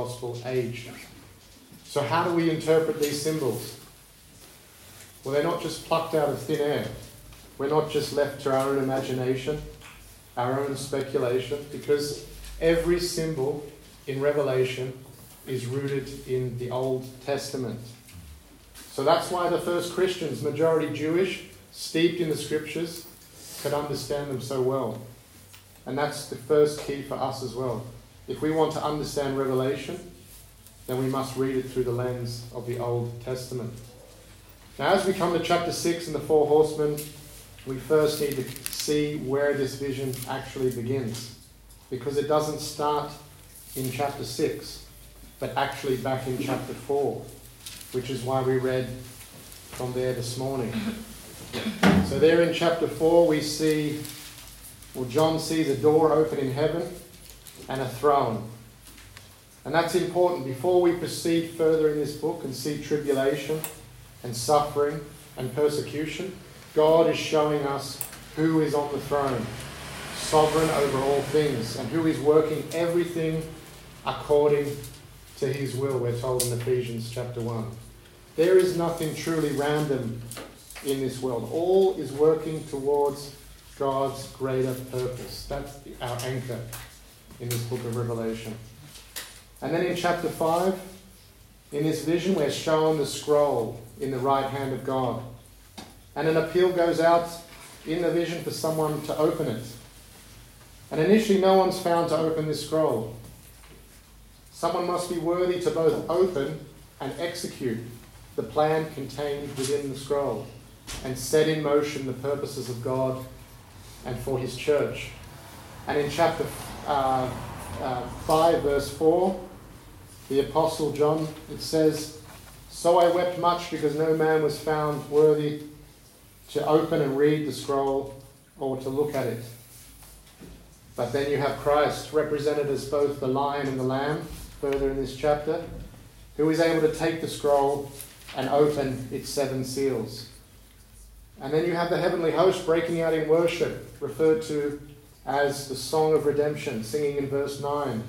gospel age. So how do we interpret these symbols? Well, they're not just plucked out of thin air. We're not just left to our own imagination, our own speculation, because every symbol in Revelation is rooted in the Old Testament. So that's why the first Christians, majority Jewish, steeped in the scriptures, could understand them so well. And that's the first key for us as well. If we want to understand Revelation, then we must read it through the lens of the Old Testament. Now, as we come to chapter 6 and the four horsemen, we first need to see where this vision actually begins. Because it doesn't start in chapter 6, but actually back in chapter 4, which is why we read from there this morning. So there in chapter 4 we see, John sees a door open in heaven and a throne. And that's important. Before we proceed further in this book and see tribulation and suffering and persecution, God is showing us who is on the throne, sovereign over all things, and who is working everything according to his will, we're told in Ephesians chapter 1. There is nothing truly random in this world. All is working towards God's greater purpose. That's our anchor in this book of Revelation. And then in chapter 5, in this vision, we're shown the scroll in the right hand of God. And an appeal goes out in the vision for someone to open it. And initially no one's found to open this scroll. Someone must be worthy to both open and execute the plan contained within the scroll and set in motion the purposes of God and for his church. And in chapter 5, verse 4, the Apostle John, it says, "So I wept much because no man was found worthy to open and read the scroll or to look at it." But then you have Christ represented as both the lion and the lamb, further in this chapter, who is able to take the scroll and open its 7 seals. And then you have the heavenly host breaking out in worship, referred to as the Song of Redemption, singing in verse 9.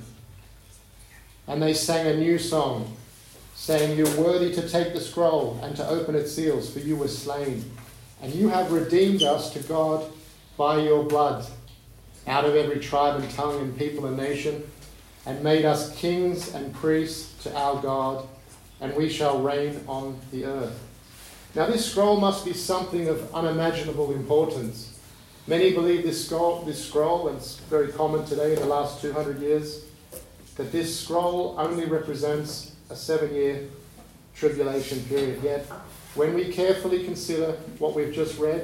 And they sang a new song, saying, "You're worthy to take the scroll and to open its seals, for you were slain. And you have redeemed us to God by your blood, out of every tribe and tongue and people and nation, and made us kings and priests to our God, and we shall reign on the earth." Now this scroll must be something of unimaginable importance. Many believe this scroll, and it's very common today in the last 200 years, that this scroll only represents a 7-year tribulation period. Yet, when we carefully consider what we've just read,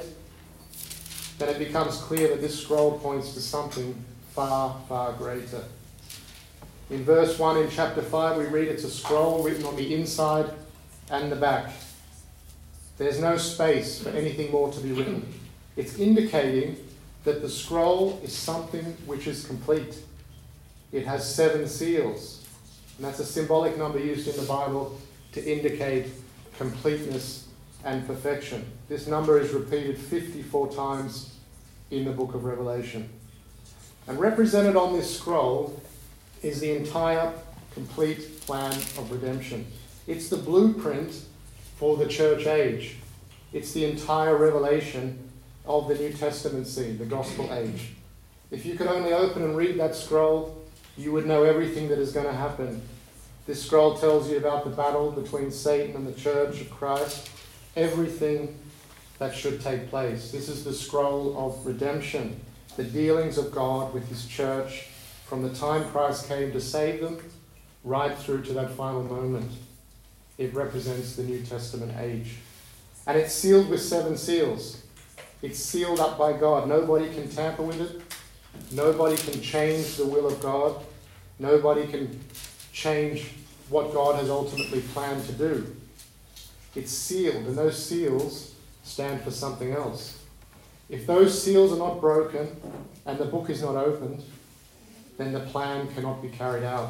then it becomes clear that this scroll points to something far, far greater. In verse 1 in chapter 5, we read it's a scroll written on the inside and the back. There's no space for anything more to be written. It's indicating that the scroll is something which is complete. It has 7 seals. And that's a symbolic number used in the Bible to indicate completeness and perfection. This number is repeated 54 times in the book of Revelation. And represented on this scroll is the entire complete plan of redemption. It's the blueprint for the church age. It's the entire revelation of the New Testament scene, the gospel age. If you could only open and read that scroll, you would know everything that is going to happen. This scroll tells you about the battle between Satan and the church of Christ, everything that should take place. This is the scroll of redemption, the dealings of God with his church from the time Christ came to save them right through to that final moment. It represents the New Testament age. And it's sealed with 7 seals. It's sealed up by God. Nobody can tamper with it. Nobody can change the will of God. Nobody can change what God has ultimately planned to do. It's sealed, and those seals stand for something else. If those seals are not broken and the book is not opened, then the plan cannot be carried out.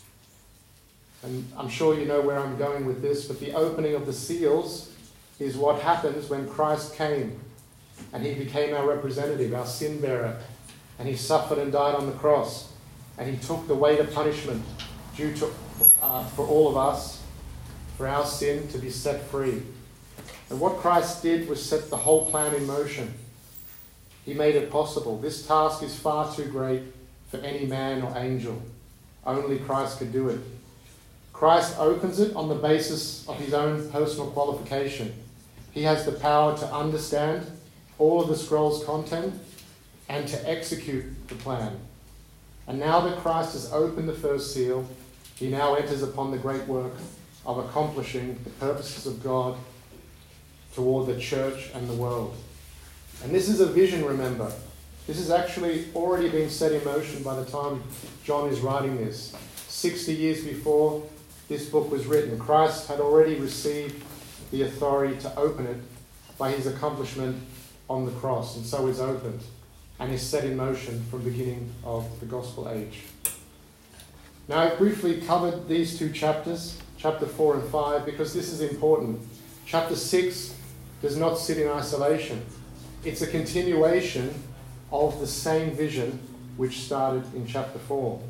And I'm sure you know where I'm going with this, but the opening of the seals is what happens when Christ came and he became our representative, our sin bearer, and he suffered and died on the cross, and he took the weight of punishment due to for all of us, for our sin, to be set free. And what Christ did was set the whole plan in motion. He made it possible. This task is far too great for any man or angel. Only Christ could do it. Christ opens it on the basis of his own personal qualification. He has the power to understand all of the scroll's content and to execute the plan. And now that Christ has opened the first seal, he now enters upon the great work of accomplishing the purposes of God toward the church and the world. And this is a vision, remember. This has actually already been set in motion by the time John is writing this. 60 years before this book was written, Christ had already received the authority to open it by his accomplishment on the cross. And so it's opened and is set in motion from the beginning of the gospel age. Now, I've briefly covered these two chapters, chapter 4 and 5, because this is important. Chapter 6 does not sit in isolation. It's a continuation of the same vision which started in chapter 4.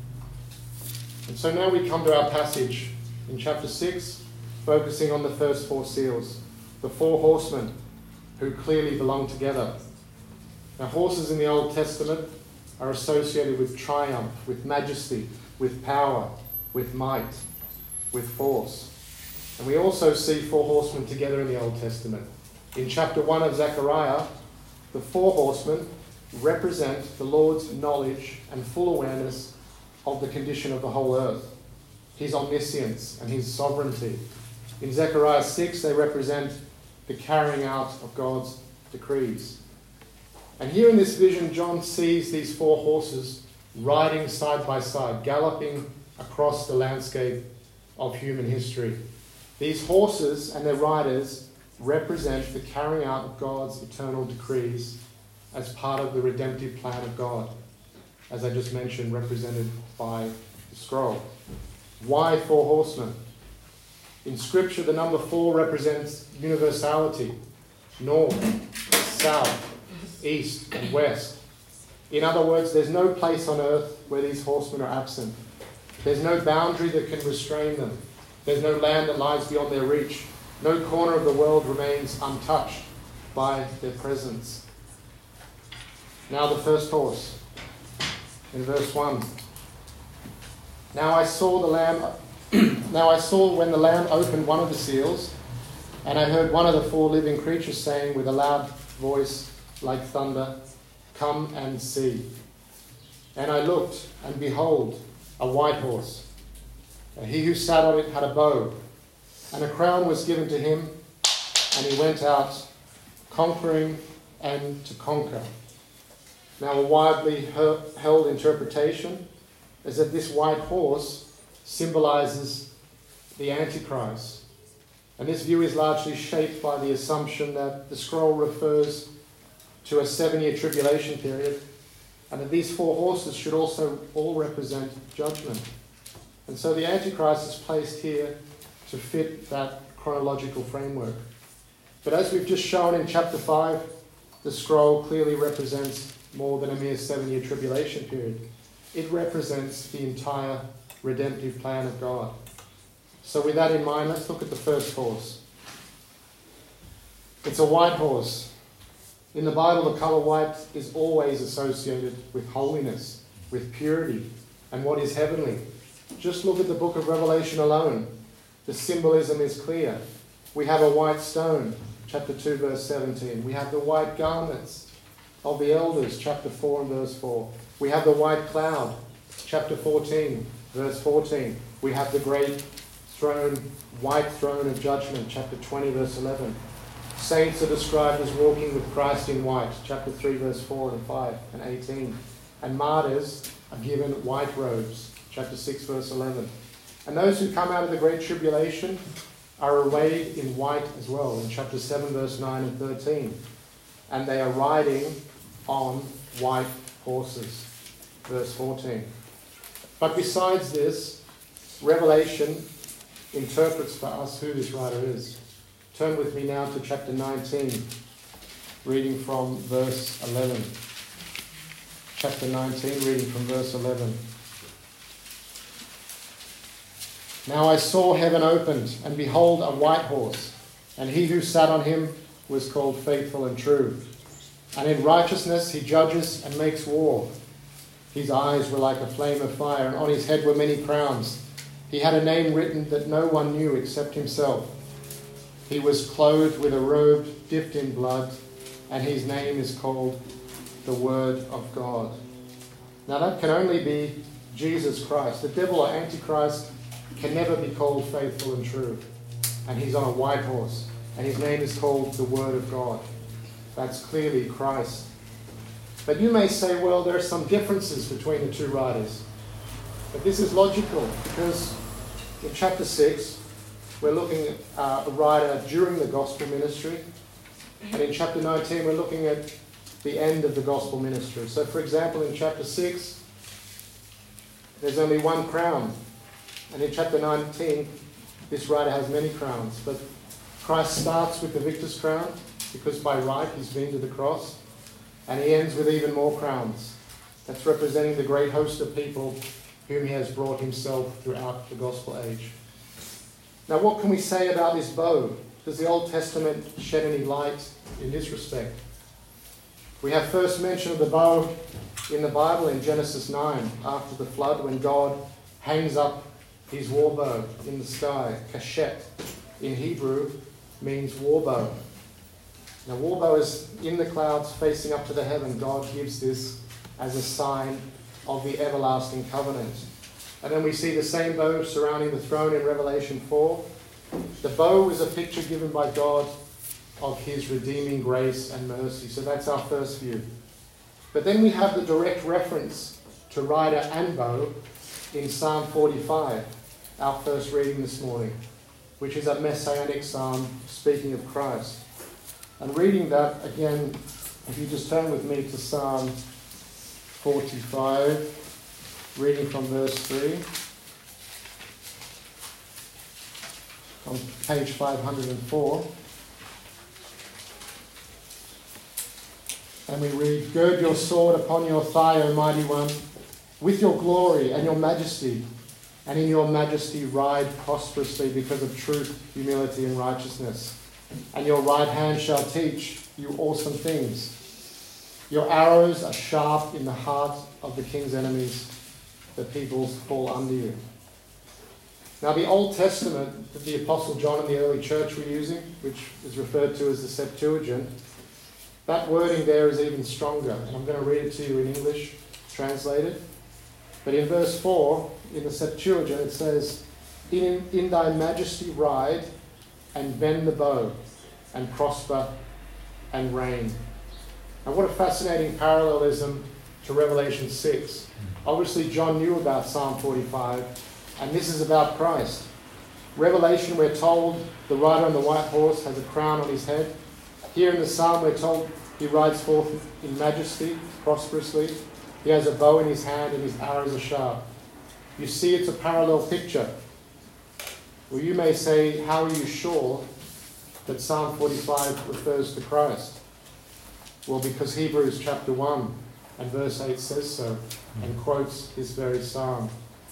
And so now we come to our passage in chapter 6, focusing on the first 4 seals, the 4 horsemen who clearly belong together. Now, horses in the Old Testament are associated with triumph, with majesty, with power, with might, with force. And we also see 4 horsemen together in the Old Testament. In chapter 1 of Zechariah, the 4 horsemen represent the Lord's knowledge and full awareness of the condition of the whole earth, his omniscience and his sovereignty. In Zechariah 6, they represent the carrying out of God's decrees. And here in this vision, John sees these 4 horses riding side by side, galloping across the landscape of human history. These horses and their riders represent the carrying out of God's eternal decrees as part of the redemptive plan of God, as I just mentioned, represented by the scroll. Why 4 horsemen? In Scripture, the number 4 represents universality, north, south, east, and west. In other words, there's no place on earth where these horsemen are absent. There's no boundary that can restrain them. There's no land that lies beyond their reach. No corner of the world remains untouched by their presence. Now the first horse, in verse 1. Now I saw when the Lamb opened one of the seals, and I heard one of the 4 living creatures saying with a loud voice like thunder, "Come and see." And I looked, and behold, a white horse. And he who sat on it had a bow, and a crown was given to him, and he went out conquering and to conquer. Now, a widely held interpretation is that this white horse symbolizes the Antichrist. And this view is largely shaped by the assumption that the scroll refers to a 7-year tribulation period, and that these 4 horses should also all represent judgment. And so the Antichrist is placed here to fit that chronological framework. But as we've just shown in chapter 5, the scroll clearly represents more than a mere 7-year tribulation period. It represents the entire redemptive plan of God. So with that in mind, let's look at the first horse. It's a white horse. In the Bible, the colour white is always associated with holiness, with purity, and what is heavenly. Just look at the book of Revelation alone. The symbolism is clear. We have a white stone, chapter 2, verse 17. We have the white garments of the elders, chapter 4 and verse 4. We have the white cloud, chapter 14, verse 14. We have the great throne, white throne of judgment, chapter 20, verse 11. Saints are described as walking with Christ in white, chapter 3, verse 4 and 5 and 18. And martyrs are given white robes, chapter 6, verse 11. And those who come out of the great tribulation are arrayed in white as well, in chapter 7, verse 9 and 13. And they are riding on white horses, verse 14. But besides this, Revelation interprets for us who this rider is. Turn with me now to chapter 19, reading from verse 11. Chapter 19, reading from verse 11. Now I saw heaven opened, and behold, a white horse, and he who sat on him was called Faithful and True. And in righteousness he judges and makes war. His eyes were like a flame of fire, and on his head were many crowns. He had a name written that no one knew except himself. He was clothed with a robe dipped in blood, and his name is called the Word of God. Now that can only be Jesus Christ. The devil or Antichrist can never be called faithful and true. And he's on a white horse, and his name is called the Word of God. That's clearly Christ. But you may say, well, there are some differences between the two writers. But this is logical, because in chapter 6, we're looking at a writer during the gospel ministry. And in chapter 19, we're looking at the end of the gospel ministry. So, for example, in chapter 6, there's only one crown. And in chapter 19, this writer has many crowns. But Christ starts with the victor's crown, because by right he's been to the cross. And he ends with even more crowns. That's representing the great host of people whom he has brought himself throughout the gospel age. Now, what can we say about this bow? Does the Old Testament shed any light in this respect? We have first mention of the bow in the Bible in Genesis 9, after the flood, when God hangs up his war bow in the sky. Kashet in Hebrew means war bow. Now, war bow is in the clouds facing up to the heaven. God gives this as a sign of the everlasting covenant. And then we see the same bow surrounding the throne in Revelation 4. The bow is a picture given by God of his redeeming grace and mercy. So that's our first view. But then we have the direct reference to rider and bow in Psalm 45, our first reading this morning, which is a messianic psalm speaking of Christ. And reading that, again, if you just turn with me to Psalm 45, reading from verse 3, on page 504. And we read, "Gird your sword upon your thigh, O mighty one, with your glory and your majesty, and in your majesty ride prosperously because of truth, humility, and righteousness. And your right hand shall teach you awesome things. Your arrows are sharp in the heart of the king's enemies. The peoples fall under you." Now, the Old Testament that the Apostle John and the early church were using, which is referred to as the Septuagint, that wording there is even stronger. And I'm going to read it to you in English, translated. But in verse 4, in the Septuagint, it says, in thy majesty ride, and bend the bow, and prosper, and reign." Now, what a fascinating parallelism to Revelation 6. Obviously, John knew about Psalm 45, and this is about Christ. Revelation, we're told the rider on the white horse has a crown on his head. Here in the psalm, we're told he rides forth in majesty, prosperously. He has a bow in his hand, and his arrows are sharp. You see, it's a parallel picture. Well, you may say, how are you sure that Psalm 45 refers to Christ? Well, because Hebrews chapter 1 and verse 8 says so, and quotes this very psalm.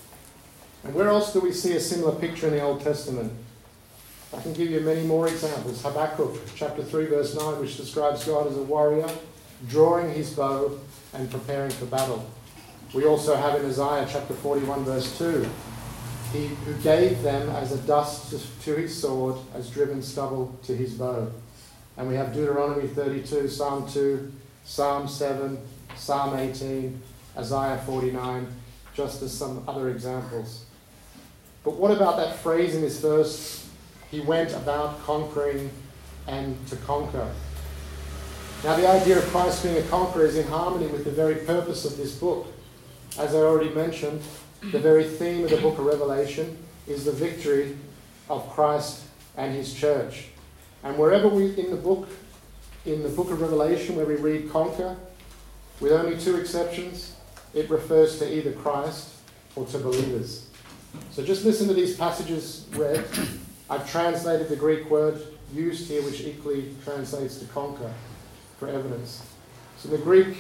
And where else do we see a similar picture in the Old Testament? I can give you many more examples. Habakkuk chapter 3 verse 9, which describes God as a warrior, drawing his bow and preparing for battle. We also have in Isaiah chapter 41 verse 2, he who gave them as a dust to his sword, as driven stubble to his bow. And we have Deuteronomy 32, Psalm 2, Psalm 7, Psalm 18, Isaiah 49, just as some other examples. But what about that phrase in this verse, he went about conquering and to conquer? Now, the idea of Christ being a conqueror is in harmony with the very purpose of this book. As I already mentioned, the very theme of the book of Revelation is the victory of Christ and his church. And wherever we in the book of Revelation where we read conquer, with only two exceptions, it refers to either Christ or to believers. So just listen to these passages read. I've translated the Greek word used here, which equally translates to conquer, for evidence. So the Greek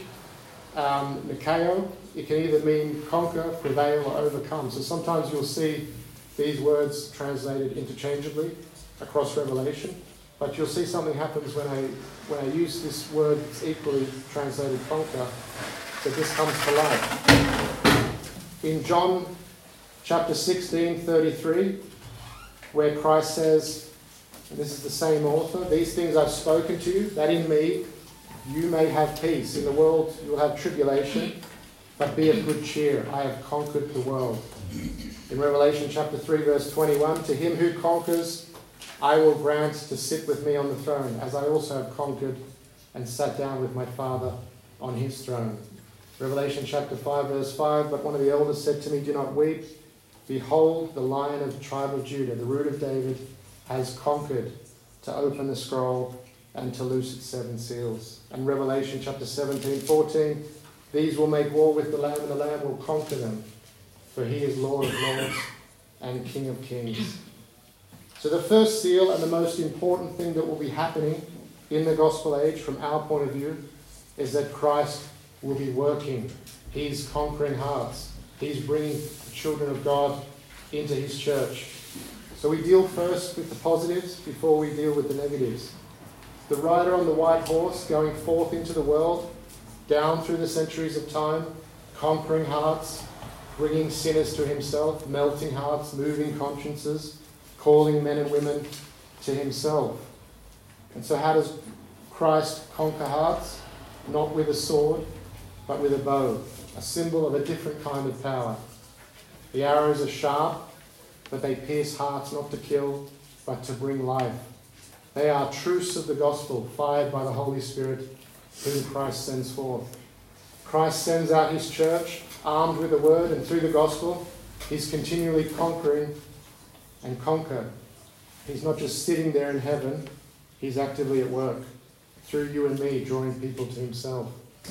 Nikao, it can either mean conquer, prevail, or overcome. So sometimes you'll see these words translated interchangeably across Revelation, but you'll see something happens when I use this word that's equally translated conquer, that this comes to life. In John chapter 16:33, where Christ says, and this is the same author, "These things I've spoken to you, that in me you may have peace. In the world you will have tribulation, but be of good cheer. I have conquered the world." In Revelation chapter 3 verse 21, "To him who conquers, I will grant to sit with me on the throne, as I also have conquered and sat down with my Father on his throne." Revelation chapter 5 verse 5, "But one of the elders said to me, 'Do not weep. Behold, the Lion of the tribe of Judah, the root of David, has conquered to open the scroll and to loose its 7 seals.'" And Revelation chapter 17:14, "These will make war with the Lamb, and the Lamb will conquer them, for he is Lord of lords and King of kings." So the first seal, and the most important thing that will be happening in the gospel age from our point of view, is that Christ will be working. He's conquering hearts. He's bringing the children of God into his church. So we deal first with the positives before we deal with the negatives. The rider on the white horse going forth into the world, down through the centuries of time, conquering hearts, bringing sinners to himself, melting hearts, moving consciences, calling men and women to himself. And so how does Christ conquer hearts? Not with a sword, but with a bow, a symbol of a different kind of power. The arrows are sharp, but they pierce hearts not to kill, but to bring life. They are truths of the gospel, fired by the Holy Spirit, whom Christ sends forth. Christ sends out his church, armed with the word, and through the gospel, he's continually conquering and conquer. He's not just sitting there in heaven, he's actively at work, through you and me, drawing people to himself.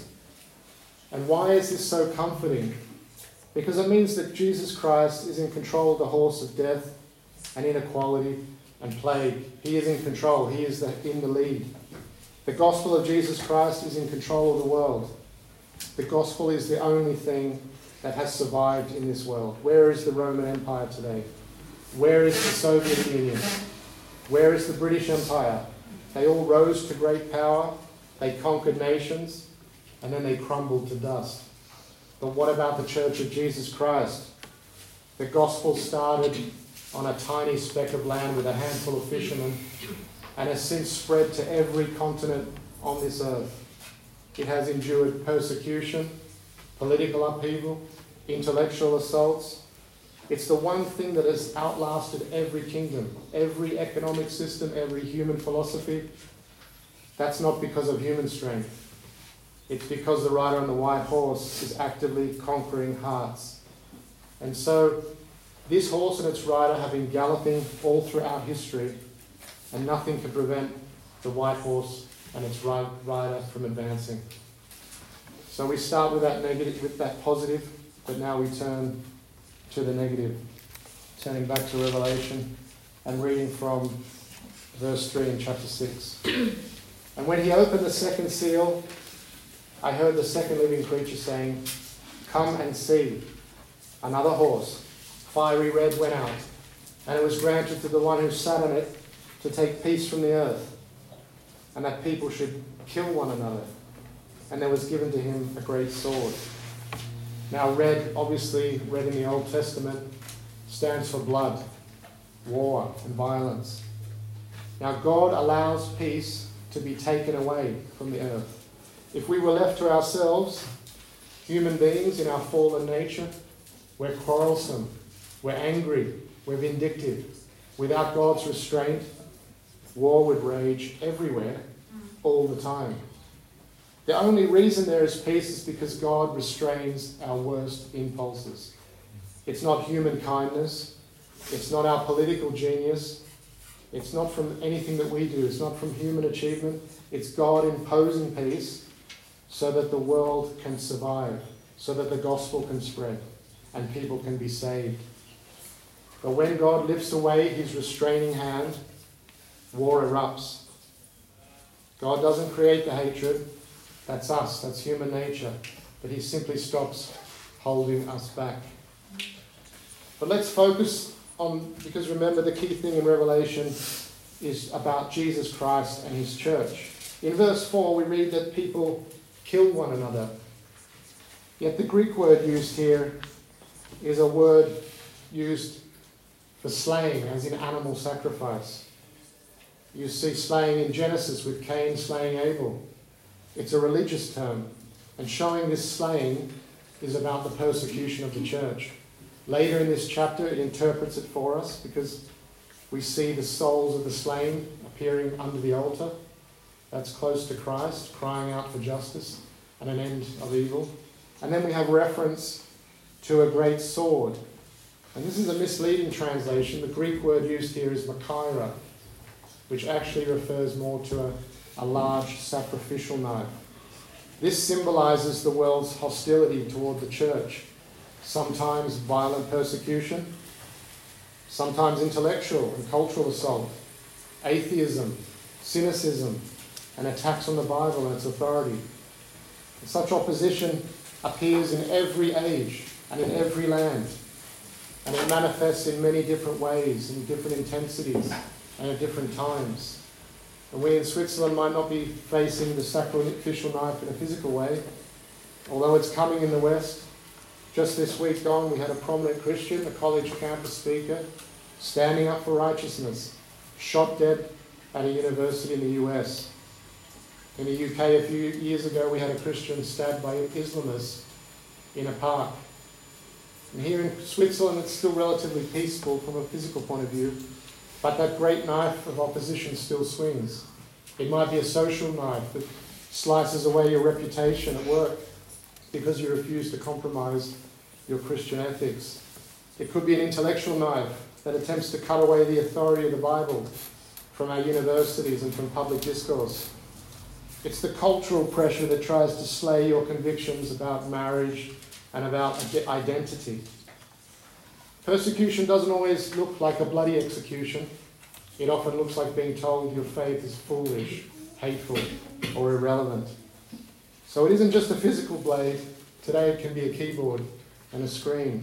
And why is this so comforting? Because it means that Jesus Christ is in control of the horse of death and inequality and plague. He is in control. He is in the lead. The gospel of Jesus Christ is in control of the world. The gospel is the only thing that has survived in this world. Where is the Roman Empire today? Where is the Soviet Union? Where is the British Empire? They all rose to great power. They conquered nations, and then they crumbled to dust. But what about the Church of Jesus Christ? The gospel started on a tiny speck of land with a handful of fishermen and has since spread to every continent on this earth. It has endured persecution, political upheaval, intellectual assaults. It's the one thing that has outlasted every kingdom, every economic system, every human philosophy. That's not because of human strength. It's because the rider on the white horse is actively conquering hearts. And so this horse and its rider have been galloping all throughout history, and nothing can prevent the white horse and its rider from advancing. So we start with that negative, with that positive, but now we turn to the negative. Turning back to Revelation and reading from verse 3 in chapter 6. "And when he opened the second seal, I heard the second living creature saying, 'Come and see.' Another horse, fiery red, went out, and it was granted to the one who sat on it to take peace from the earth, and that people should kill one another. And there was given to him a great sword." Now red, obviously red in the Old Testament, stands for blood, war, and violence. Now God allows peace to be taken away from the earth. If we were left to ourselves, human beings in our fallen nature, we're quarrelsome, we're angry, we're vindictive. Without God's restraint, war would rage everywhere, all the time. The only reason there is peace is because God restrains our worst impulses. It's not human kindness. It's not our political genius. It's not from anything that we do. It's not from human achievement. It's God imposing peace so that the world can survive, so that the gospel can spread and people can be saved. But when God lifts away his restraining hand, war erupts. God doesn't create the hatred. That's us. That's human nature. But he simply stops holding us back. But let's focus because remember, the key thing in Revelation is about Jesus Christ and his church. In verse 4, we read that people killed one another. Yet the Greek word used here is a word used for slaying, as in animal sacrifice. You see slaying in Genesis with Cain slaying Abel. It's a religious term, and showing this slaying is about the persecution of the church. Later in this chapter, it interprets it for us because we see the souls of the slain appearing under the altar. That's close to Christ, crying out for justice and an end of evil. And then we have reference to a great sword. And this is a misleading translation. The Greek word used here is machaira, which actually refers more to a large sacrificial knife. This symbolizes the world's hostility toward the church. Sometimes violent persecution, sometimes intellectual and cultural assault, atheism, cynicism, and attacks on the Bible and its authority. And such opposition appears in every age and in every land, and it manifests in many different ways, in different intensities, and at different times. And we in Switzerland might not be facing the sacrificial knife in a physical way, although it's coming in the West. Just this week gone, we had a prominent Christian, a college campus speaker, standing up for righteousness, shot dead at a university in the US. In the UK a few years ago, we had a Christian stabbed by Islamists in a park. And here in Switzerland, it's still relatively peaceful from a physical point of view, but that great knife of opposition still swings. It might be a social knife that slices away your reputation at work because you refuse to compromise your Christian ethics. It could be an intellectual knife that attempts to cut away the authority of the Bible from our universities and from public discourse. It's the cultural pressure that tries to slay your convictions about marriage and about identity. Persecution doesn't always look like a bloody execution. It often looks like being told your faith is foolish, hateful, or irrelevant. So it isn't just a physical blade. Today it can be a keyboard and a screen.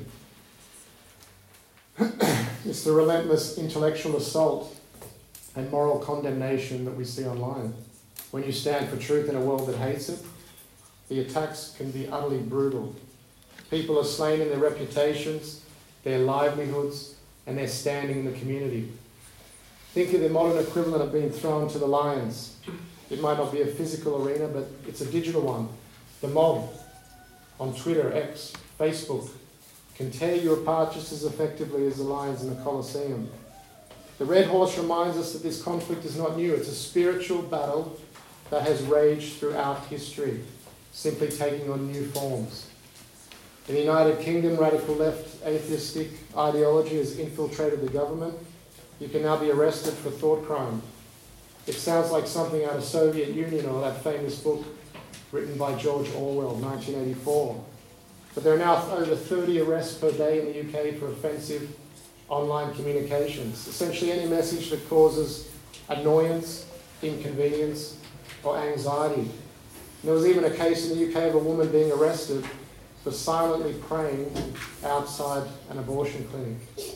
It's the relentless intellectual assault and moral condemnation that we see online. When you stand for truth in a world that hates it, the attacks can be utterly brutal. People are slain in their reputations, their livelihoods, and their standing in the community. Think of the modern equivalent of being thrown to the lions. It might not be a physical arena, but it's a digital one. The mob on Twitter, X, Facebook can tear you apart just as effectively as the lions in the Colosseum. The Red Horse reminds us that this conflict is not new. It's a spiritual battle that has raged throughout history, simply taking on new forms. In the United Kingdom, radical left atheistic ideology has infiltrated the government. You can now be arrested for thought crime. It sounds like something out of Soviet Union or that famous book written by George Orwell, 1984. But there are now over 30 arrests per day in the UK for offensive online communications. Essentially any message that causes annoyance, inconvenience, or anxiety. There was even a case in the UK of a woman being arrested for silently praying outside an abortion clinic.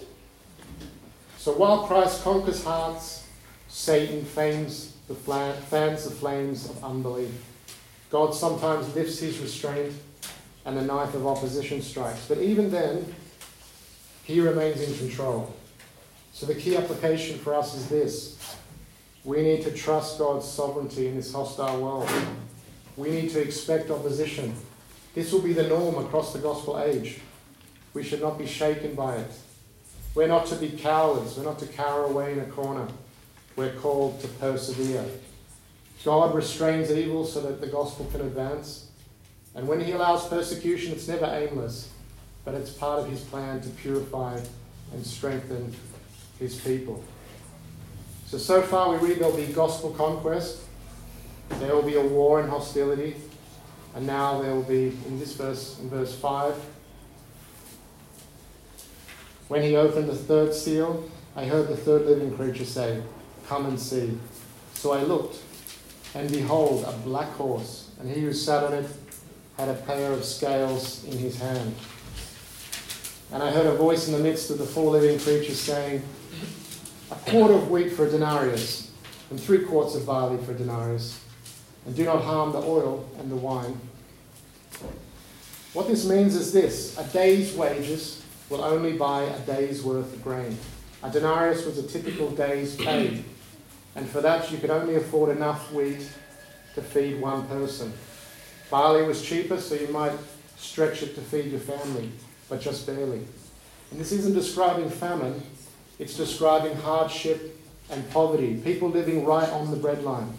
So while Christ conquers hearts, Satan fans the flames of unbelief. God sometimes lifts his restraint and the knife of opposition strikes. But even then, he remains in control. So the key application for us is this. We need to trust God's sovereignty in this hostile world. We need to expect opposition. This will be the norm across the gospel age. We should not be shaken by it. We're not to be cowards. We're not to cower away in a corner. We're called to persevere. God restrains evil so that the gospel can advance. And when he allows persecution, it's never aimless, but it's part of his plan to purify and strengthen his people. So far we read there'll be gospel conquest, there will be a war and hostility, and now there will be, in this verse, in verse 5, when he opened the third seal, I heard the third living creature say, "Come and see." So I looked, and behold, a black horse, and he who sat on it had a pair of scales in his hand. And I heard a voice in the midst of the 4 living creatures saying, a quart of wheat for a denarius, and 3 quarts of barley for a denarius, and do not harm the oil and the wine. What this means is this: a day's wages will only buy a day's worth of grain. A denarius was a typical day's pay, and for that you could only afford enough wheat to feed one person. Barley was cheaper, so you might stretch it to feed your family, but just barely. And this isn't describing famine, it's describing hardship and poverty, people living right on the breadline,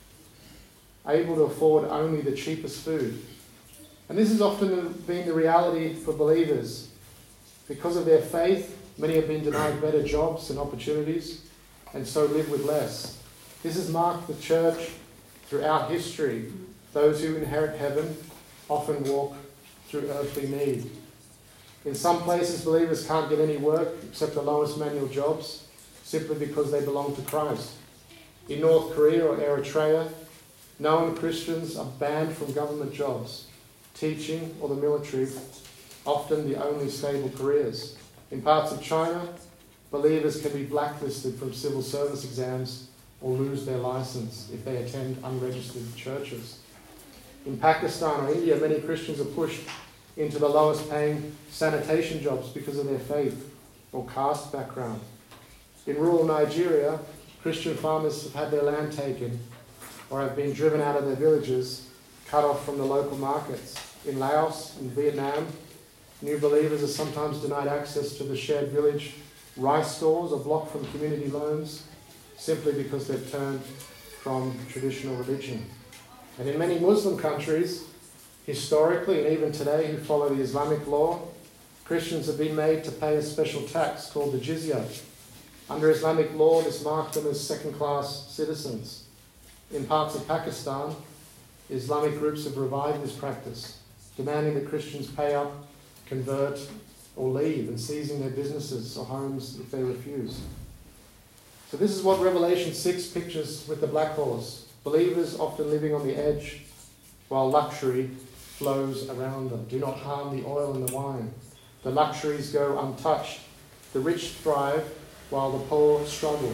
able to afford only the cheapest food. And this has often been the reality for believers. Because of their faith, many have been denied better jobs and opportunities, and so live with less. This has marked the church throughout history. Those who inherit heaven often walk through earthly need. In some places, believers can't get any work except the lowest manual jobs, simply because they belong to Christ. In North Korea or Eritrea, known Christians are banned from government jobs, teaching or the military, often the only stable careers. In parts of China, believers can be blacklisted from civil service exams or lose their license if they attend unregistered churches. In Pakistan or India, many Christians are pushed into the lowest paying sanitation jobs because of their faith or caste background. In rural Nigeria, Christian farmers have had their land taken or have been driven out of their villages, cut off from the local markets. In Laos and Vietnam, new believers are sometimes denied access to the shared village rice stores or blocked from community loans simply because they've turned from traditional religion. And in many Muslim countries, historically and even today, who follow the Islamic law, Christians have been made to pay a special tax called the jizya. Under Islamic law, this marked them as second-class citizens. In parts of Pakistan, Islamic groups have revived this practice, demanding that Christians pay up, convert, or leave, and seizing their businesses or homes if they refuse. So this is what Revelation 6 pictures with the black horse. Believers often living on the edge, while luxury flows around them. Do not harm the oil and the wine. The luxuries go untouched. The rich thrive, while the poor struggle.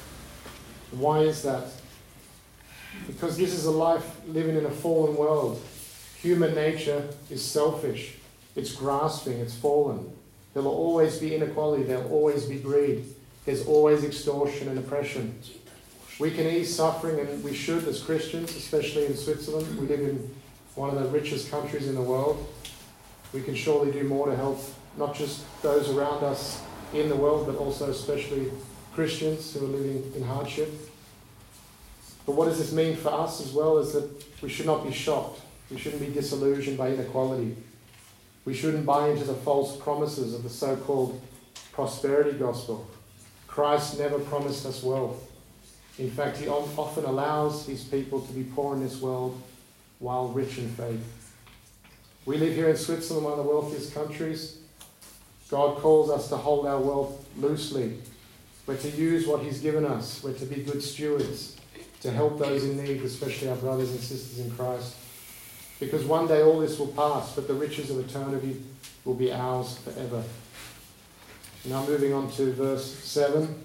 Why is that? Because this is a life living in a fallen world. Human nature is selfish. It's grasping. It's fallen. There will always be inequality. There will always be greed. There's always extortion and oppression. We can ease suffering, and we should as Christians, especially in Switzerland. We live in one of the richest countries in the world. We can surely do more to help not just those around us in the world, but also especially Christians who are living in hardship. But what does this mean for us as well is that we should not be shocked. We shouldn't be disillusioned by inequality. We shouldn't buy into the false promises of the so-called prosperity gospel. Christ never promised us wealth. In fact, he often allows his people to be poor in this world while rich in faith. We live here in Switzerland, one of the wealthiest countries. God calls us to hold our wealth loosely. We're to use what he's given us. We're to be good stewards, to help those in need, especially our brothers and sisters in Christ. Because one day all this will pass, but the riches of eternity will be ours forever. Now moving on to verse 7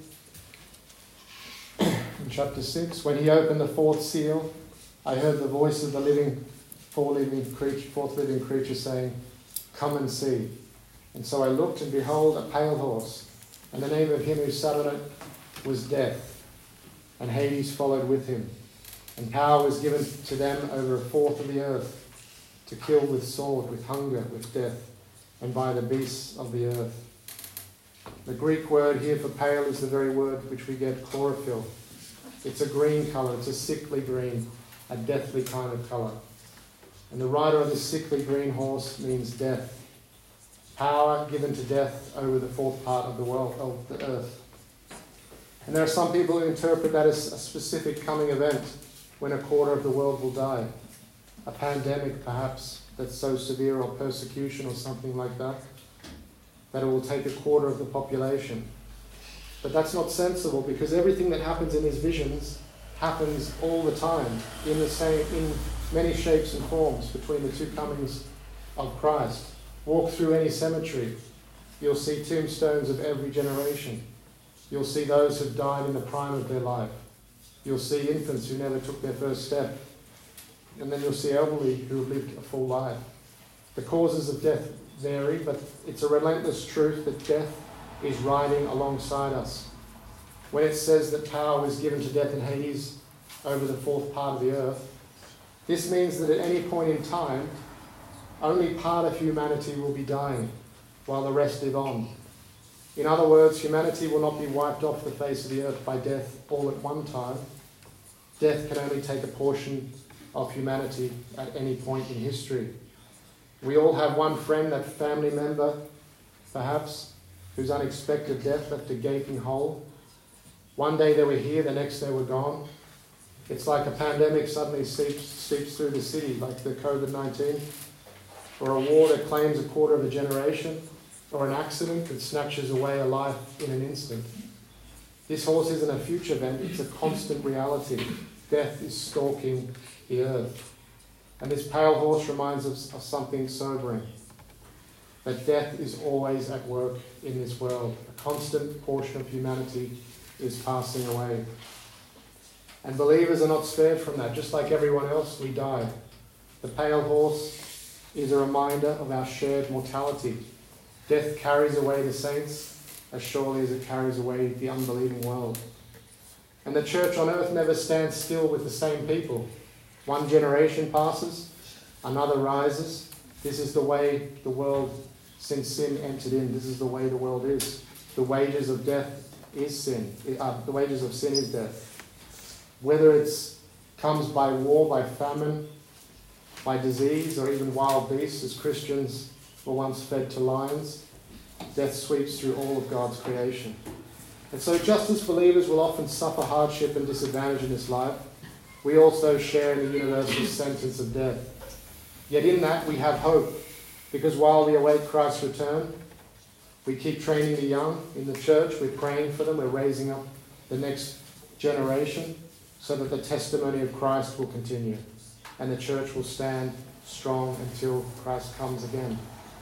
in chapter 6. When he opened the 4th seal, I heard the voice of the fourth living creature saying, "Come and see." And so I looked, and behold, a pale horse, and the name of him who sat on it was Death, and Hades followed with him. And power was given to them over 1/4 of the earth, to kill with sword, with hunger, with death, and by the beasts of the earth. The Greek word here for pale is the very word which we get chlorophyll. It's a green colour, it's a sickly green, a deathly kind of colour. And the rider of this sickly green horse means death. Power given to death over the 4th part of the world, of the earth. And there are some people who interpret that as a specific coming event when 1/4 of the world will die. A pandemic, perhaps, that's so severe, or persecution or something like that, that it will take 1/4 of the population. But that's not sensible, because everything that happens in his visions happens all the time in many shapes and forms between the two comings of Christ. Walk through any cemetery You'll see tombstones of every generation. You'll see those who've died in the prime of their life. You'll see infants who never took their first step. And then you'll see elderly who have lived a full life. The causes of death vary, but it's a relentless truth that death is riding alongside us. When it says that power was given to death in Hades over the fourth part of the earth, this means that at any point in time, only part of humanity will be dying, while the rest live on. In other words, humanity will not be wiped off the face of the earth by death all at one time. Death can only take a portion of humanity at any point in history. We all have one friend, that family member, perhaps, whose unexpected death left a gaping hole. One day they were here, the next they were gone. It's like a pandemic suddenly seeps through the city, like the COVID-19, or a war that claims a quarter of a generation, or an accident that snatches away a life in an instant. This horse isn't a future event, it's a constant reality. Death is stalking the earth. And this pale horse reminds us of something sobering, that death is always at work in this world. A constant portion of humanity is passing away. And believers are not spared from that. Just like everyone else, we die. The pale horse is a reminder of our shared mortality. Death carries away the saints as surely as it carries away the unbelieving world. And the church on earth never stands still with the same people. One generation passes, another rises. This is the way the world, since sin entered in, this is the way the world is. The wages of death is sin. The wages of sin is death. Whether it comes by war, by famine, by disease, or even wild beasts, as Christians were once fed to lions, death sweeps through all of God's creation. And so just as believers will often suffer hardship and disadvantage in this life, we also share in the universal sentence of death. Yet in that we have hope, because while we await Christ's return, we keep training the young in the church, we're praying for them, we're raising up the next generation so that the testimony of Christ will continue and the church will stand strong until Christ comes again.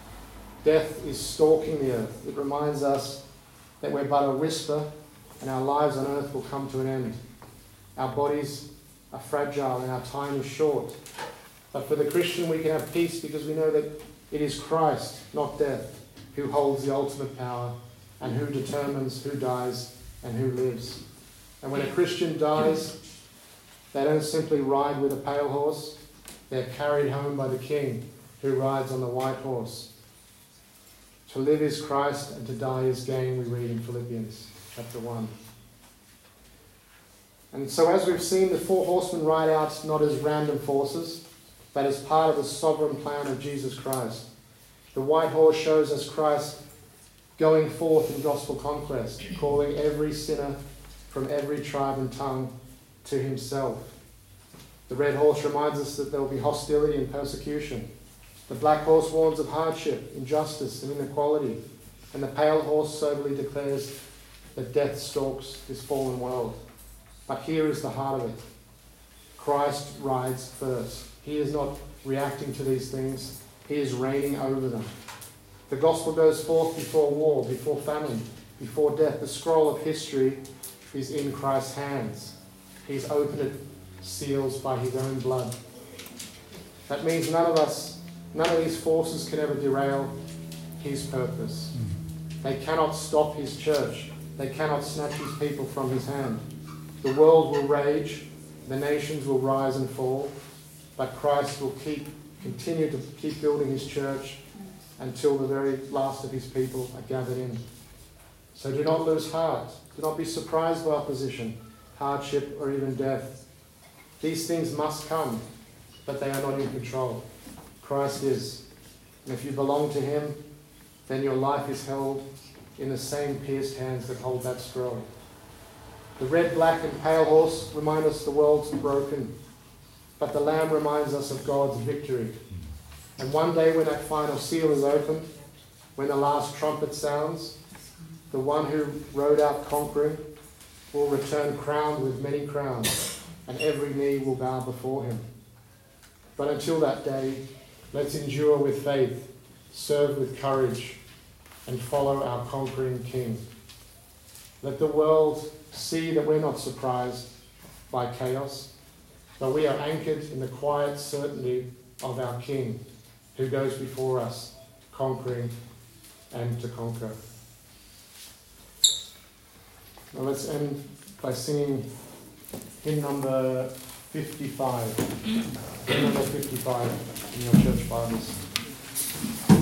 Death is stalking the earth. It reminds us that we're but a whisper and our lives on earth will come to an end. Our bodies are fragile and our time is short. But for the Christian, we can have peace because we know that it is Christ, not death, who holds the ultimate power and who determines who dies and who lives. And when a Christian dies, they don't simply ride with a pale horse, they're carried home by the King who rides on the white horse. To live is Christ and to die is gain, we read in Philippians chapter 1. And so as we've seen, the four horsemen ride out not as random forces, but as part of the sovereign plan of Jesus Christ. The white horse shows us Christ going forth in gospel conquest, calling every sinner from every tribe and tongue to himself. The red horse reminds us that there will be hostility and persecution. The black horse warns of hardship, injustice, and inequality. And the pale horse soberly declares that death stalks this fallen world. But here is the heart of it. Christ rides first. He is not reacting to these things. He is reigning over them. The gospel goes forth before war, before famine, before death. The scroll of history is in Christ's hands. He's opened it, seals by his own blood. That means none of these forces can ever derail his purpose. They cannot stop his church. They cannot snatch his people from his hand. The world will rage, the nations will rise and fall, but Christ will continue to keep building his church until the very last of his people are gathered in. So do not lose heart. Do not be surprised by opposition, hardship, or even death. These things must come, but they are not in control. Christ is. And if you belong to him, then your life is held in the same pierced hands that hold that scroll. The red, black, and pale horse remind us the world's broken, but the Lamb reminds us of God's victory. And one day when that final seal is opened, when the last trumpet sounds, the one who rode out conquering will return crowned with many crowns, and every knee will bow before him. But until that day, let's endure with faith, serve with courage, and follow our conquering King. Let the world see that we're not surprised by chaos, but we are anchored in the quiet certainty of our King, who goes before us, conquering and to conquer. Now let's end by singing hymn number 55. Hymn number 55 in your church Bibles.